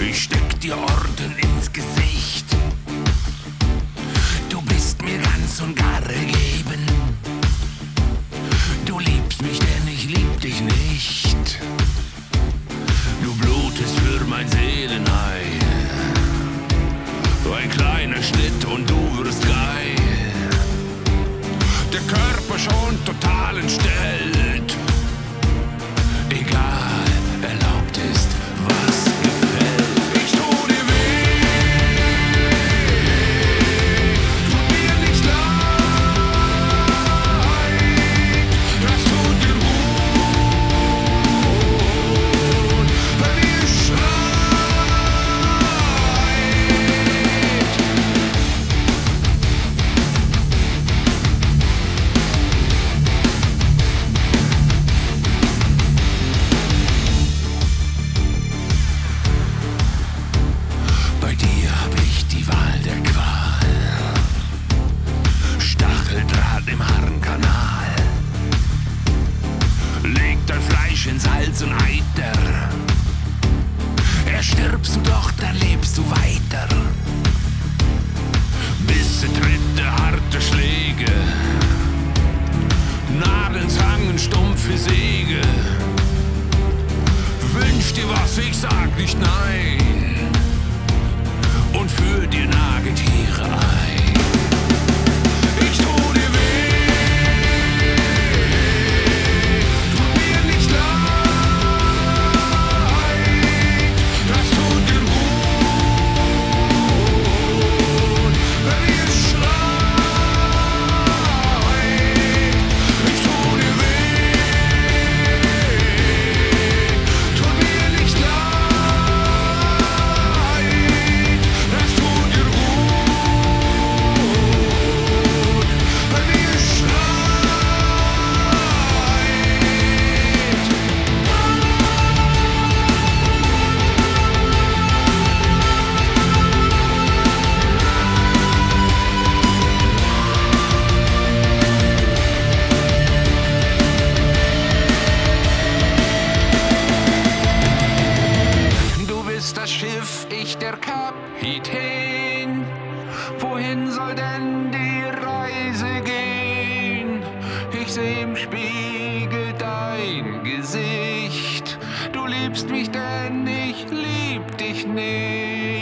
Ich steck dir Orden ins Gesicht. Du bist mir ganz und gar ergeben. Du liebst mich, denn ich lieb dich nicht. Du blutest für mein Seelenheil. Ein kleiner Schnitt und du wirst geil. Der Körper schon total entstellt. Egal, erlaubt ist, was gefällt. Ich tu dir weh, tut mir nicht leid. Das tut dir gut, wenn ihr schreit. Bei dir hab ich die Wahl der Qual. Stacheldraht im Harnkanal. Leg dein Fleisch ins Hals und Eiter. Erstirbst du doch, dann lebst du weiter. Bisse, Tritte, harte Schläge. Nadeln, Zangen, stumpfe Säge. Wünsch dir was, ich sag nicht nein. Und führ dir Nagetiere ein. Ich tu dir weh, tut mir nicht leid. Das tut dir gut, wenn ihr schreit. Ich tu dir weh, tut mir nicht leid. Das tut dir gut, wenn ihr schreit. Du bist das Schiff, ich der Kapitän. Wohin soll denn die Reise gehen? Ich seh im Spiegel dein Gesicht. Du liebst mich, denn ich lieb dich nicht.